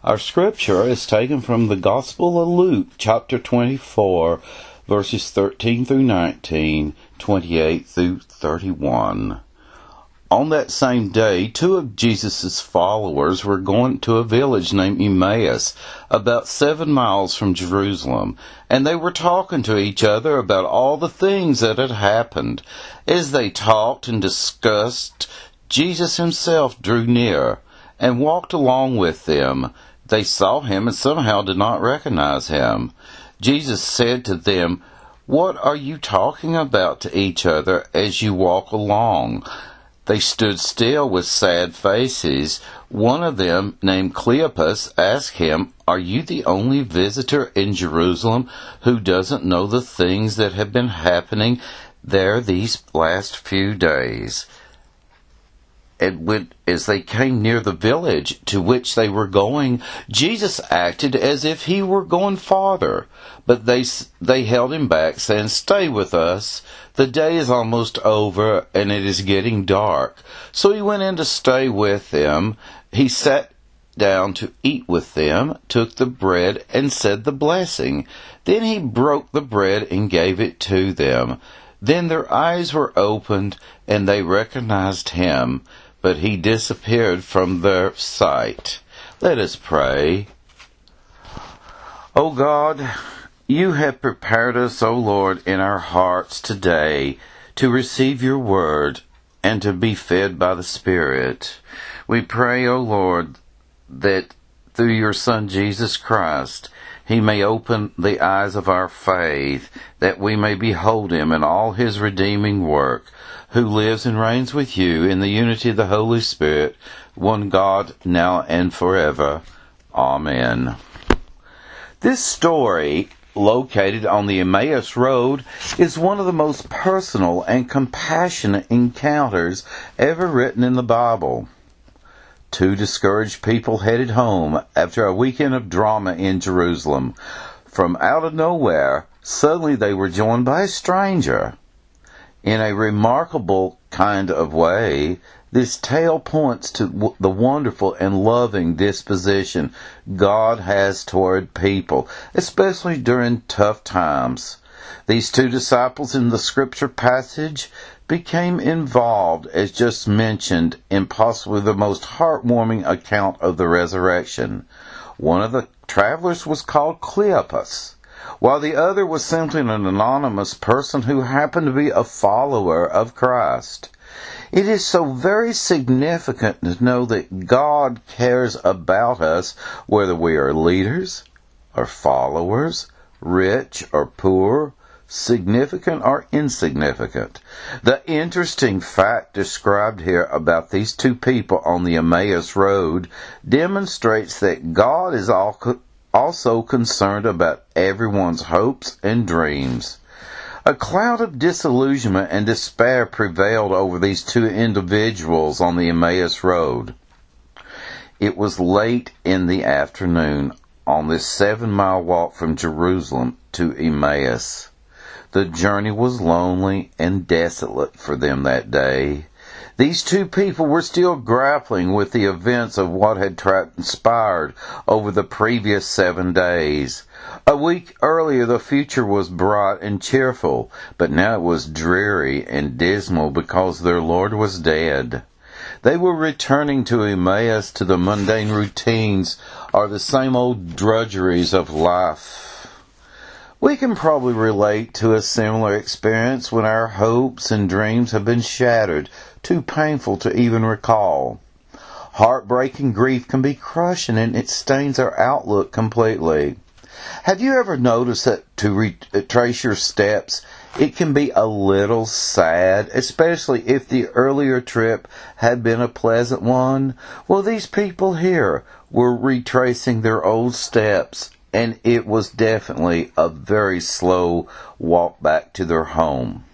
Our scripture is taken from the Gospel of Luke, chapter 24, verses 13 through 19, 28 through 31. On that same day, two of Jesus' followers were going to a village named Emmaus, about 7 miles from Jerusalem, and they were talking to each other about all the things that had happened. As they talked and discussed, Jesus himself drew near and walked along with them. They saw him and somehow did not recognize him. Jesus said to them, "What are you talking about to each other as you walk along?" They stood still with sad faces. One of them, named Cleopas, asked him, "Are you the only visitor in Jerusalem who doesn't know the things that have been happening there these last few days?" And as they came near the village to which they were going, Jesus acted as if he were going farther. But they held him back, saying, "Stay with us. The day is almost over, and it is getting dark." So he went in to stay with them. He sat down to eat with them, took the bread, and said the blessing. Then he broke the bread and gave it to them. Then their eyes were opened, and they recognized him, but he disappeared from their sight. Let us pray. O God, you have prepared us, O Lord, in our hearts today to receive your word and to be fed by the Spirit. We pray, O Lord, that through your Son Jesus Christ, he may open the eyes of our faith, that we may behold him in all his redeeming work, who lives and reigns with you in the unity of the Holy Spirit, one God, now and forever. Amen. This story, located on the Emmaus Road, is one of the most personal and compassionate encounters ever written in the Bible. Two discouraged people headed home after a weekend of drama in Jerusalem. From out of nowhere, suddenly they were joined by a stranger. In a remarkable kind of way, this tale points to the wonderful and loving disposition God has toward people, especially during tough times. These two disciples in the scripture passage became involved, as just mentioned, in possibly the most heartwarming account of the resurrection. One of the travelers was called Cleopas, while the other was simply an anonymous person who happened to be a follower of Christ. It is so very significant to know that God cares about us, whether we are leaders or followers, rich or poor, significant or insignificant. The interesting fact described here about these two people on the Emmaus Road demonstrates that God is also concerned about everyone's hopes and dreams. A cloud of disillusionment and despair prevailed over these two individuals on the Emmaus Road. It was late in the afternoon on this 7-mile walk from Jerusalem to Emmaus. The journey was lonely and desolate for them that day. These two people were still grappling with the events of what had transpired over the previous 7 days. A week earlier the future was bright and cheerful, but now it was dreary and dismal because their Lord was dead. They were returning to Emmaus, to the mundane routines or the same old drudgeries of life. We can probably relate to a similar experience when our hopes and dreams have been shattered, too painful to even recall. Heartbreaking grief can be crushing, and it stains our outlook completely. Have you ever noticed that to retrace your steps, it can be a little sad, especially if the earlier trip had been a pleasant one? Well, these people here were retracing their old steps, and it was definitely a very slow walk back to their home.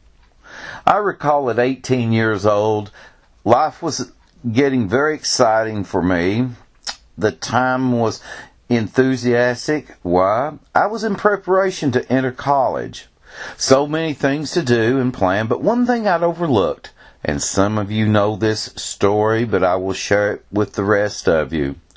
I recall at 18 years old, life was getting very exciting for me. The time was enthusiastic. Why? I was in preparation to enter college. So many things to do and plan, but one thing I'd overlooked, and some of you know this story, but I will share it with the rest of you.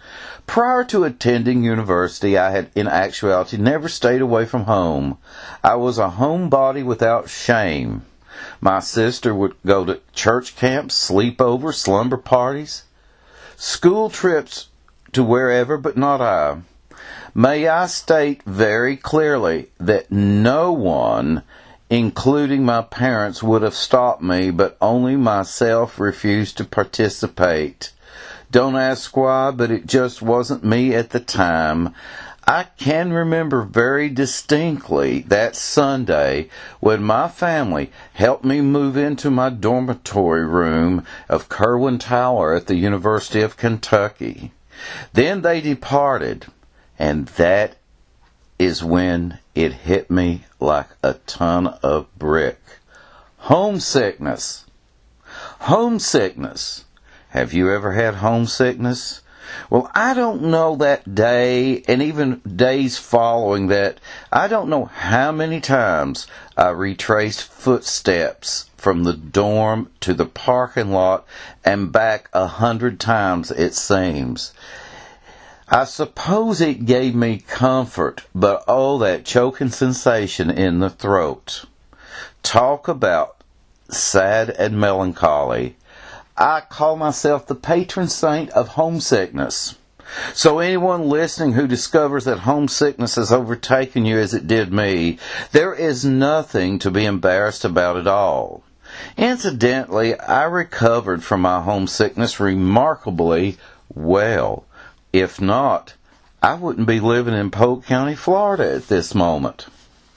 Prior to attending university, I had in actuality never stayed away from home. I was a homebody without shame. My sister would go to church camps, sleepovers, slumber parties, school trips to wherever, but not I. May I state very clearly that no one, including my parents, would have stopped me, but only myself refused to participate. Don't ask why, but it just wasn't me at the time. I can remember very distinctly that Sunday when my family helped me move into my dormitory room of Kerwin Tower at the University of Kentucky. Then they departed, and that is when it hit me like a ton of brick. Homesickness. Homesickness. Have you ever had homesickness? Well, I don't know that day, and even days following that, I don't know how many times I retraced footsteps from the dorm to the parking lot and back 100 times, it seems. I suppose it gave me comfort, but oh, that choking sensation in the throat. Talk about sad and melancholy. I call myself the patron saint of homesickness. So anyone listening who discovers that homesickness has overtaken you as it did me, there is nothing to be embarrassed about at all. Incidentally, I recovered from my homesickness remarkably well. If not, I wouldn't be living in Polk County, Florida at this moment.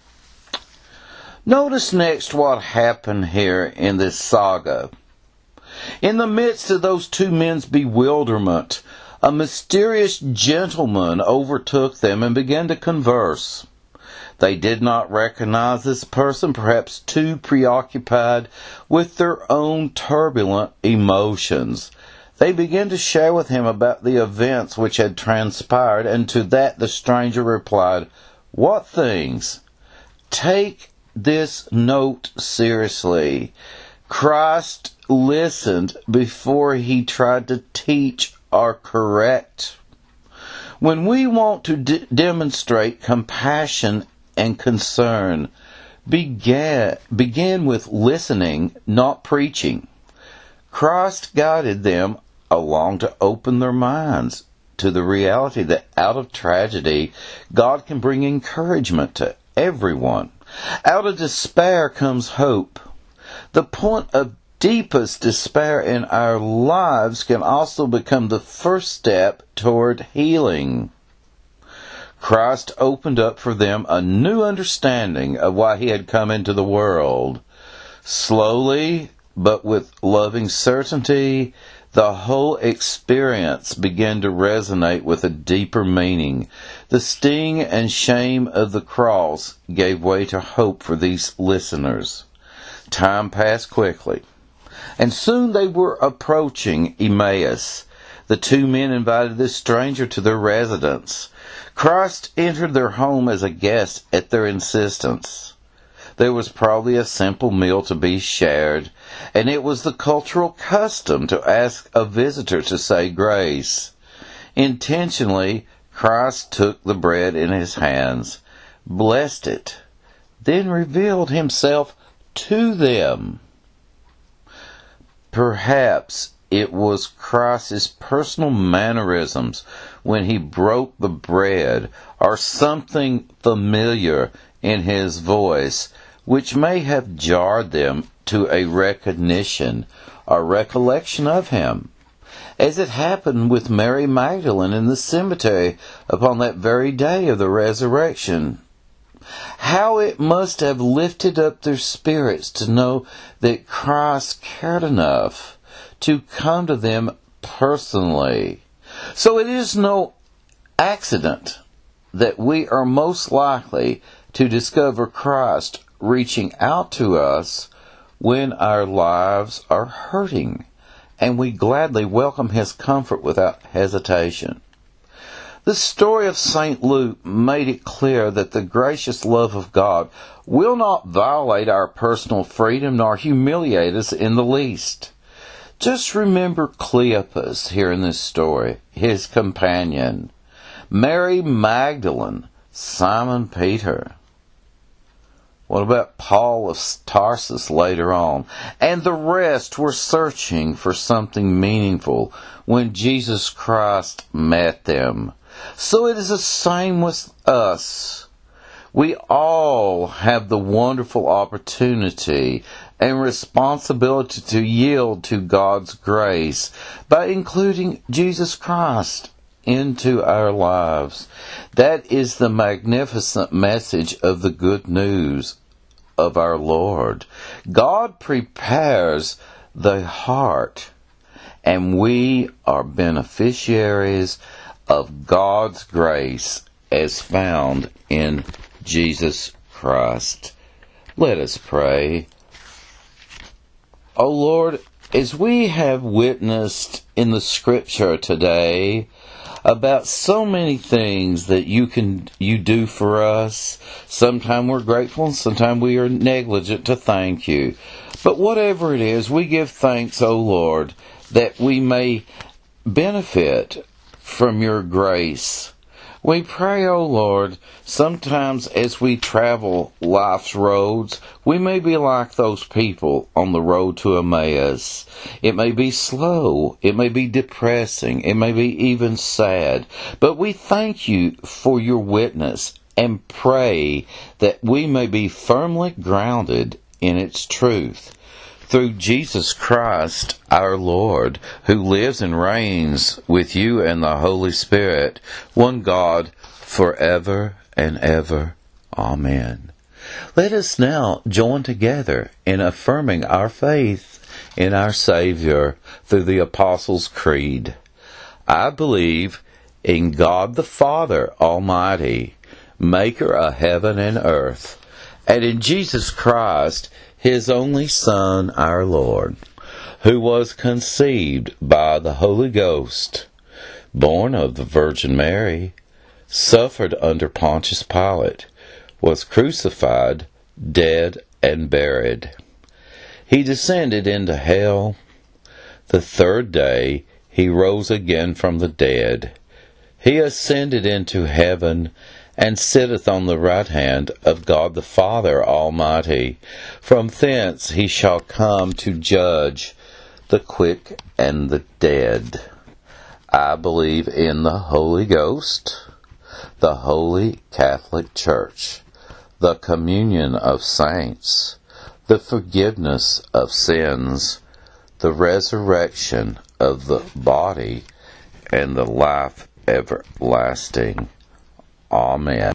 Notice next what happened here in this saga. In the midst of those two men's bewilderment, a mysterious gentleman overtook them and began to converse. They did not recognize this person, perhaps too preoccupied with their own turbulent emotions. They began to share with him about the events which had transpired, and to that the stranger replied, "What things? Take this note seriously. Christ listened before he tried to teach or correct. When we want to demonstrate compassion and concern, begin with listening, not preaching." Christ guided them along to open their minds to the reality that out of tragedy, God can bring encouragement to everyone. Out of despair comes hope. The point of deepest despair in our lives can also become the first step toward healing. Christ opened up for them a new understanding of why he had come into the world. Slowly, but with loving certainty, the whole experience began to resonate with a deeper meaning. The sting and shame of the cross gave way to hope for these listeners. Time passed quickly, and soon they were approaching Emmaus. The two men invited this stranger to their residence. Christ entered their home as a guest at their insistence. There was probably a simple meal to be shared, and it was the cultural custom to ask a visitor to say grace. Intentionally, Christ took the bread in his hands, blessed it, then revealed himself to them. Perhaps it was Christ's personal mannerisms when he broke the bread, or something familiar in his voice, which may have jarred them to a recognition or recollection of him, as it happened with Mary Magdalene in the cemetery upon that very day of the resurrection. How it must have lifted up their spirits to know that Christ cared enough to come to them personally. So it is no accident that we are most likely to discover Christ reaching out to us when our lives are hurting, and we gladly welcome his comfort without hesitation. The story of St. Luke made it clear that the gracious love of God will not violate our personal freedom nor humiliate us in the least. Just remember Cleopas here in this story, his companion, Mary Magdalene, Simon Peter. What about Paul of Tarsus later on? And the rest were searching for something meaningful when Jesus Christ met them. So it is the same with us. We all have the wonderful opportunity and responsibility to yield to God's grace by including Jesus Christ into our lives. That is the magnificent message of the good news of our Lord. God prepares the heart, and we are beneficiaries of God's grace as found in Jesus Christ. Let us pray. O Lord, as we have witnessed in the Scripture today about so many things that you do for us, sometimes we're grateful and sometimes we are negligent to thank you. But whatever it is, we give thanks, O Lord, that we may benefit from your grace. We pray, O Lord, sometimes as we travel life's roads, we may be like those people on the road to Emmaus. It may be slow, it may be depressing, it may be even sad, but we thank you for your witness and pray that we may be firmly grounded in its truth. Through Jesus Christ, our Lord, who lives and reigns with you and the Holy Spirit, one God, forever and ever. Amen. Let us now join together in affirming our faith in our Savior through the Apostles' Creed. I believe in God the Father Almighty, maker of heaven and earth, and in Jesus Christ, His only Son, our Lord, who was conceived by the Holy Ghost, born of the Virgin Mary, suffered under Pontius Pilate, was crucified, dead, and buried. He descended into hell. The third day he rose again from the dead. He ascended into heaven, and sitteth on the right hand of God the Father Almighty. From thence he shall come to judge the quick and the dead. I believe in the Holy Ghost, the Holy Catholic Church, the communion of saints, the forgiveness of sins, the resurrection of the body, and the life everlasting. Amen.